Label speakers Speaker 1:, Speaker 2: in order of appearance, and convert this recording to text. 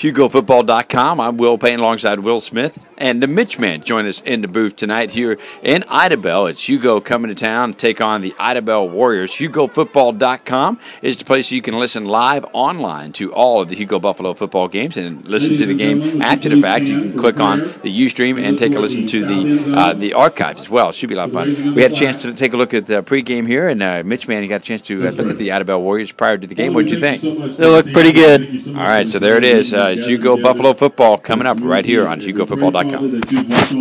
Speaker 1: HugoFootball.com. I'm Will Payne alongside Will Smith. And the Mitch Man join us in the booth tonight here in Idabel. It's Hugo coming to town to take on the Idabel Warriors. HugoFootball.com is the place you can listen live online to all of the Hugo Buffalo football games and listen to the game after the fact. You can click on the Ustream and take a listen to the archives as well. It should be a lot of fun. We had a chance to take a look at the pregame here, and Mitch Man, you got a chance to look at the Idabel Warriors prior to the game. What did you think?
Speaker 2: They look pretty good.
Speaker 1: All right, so there it is. Hugo Buffalo football coming up right here on HugoFootball.com.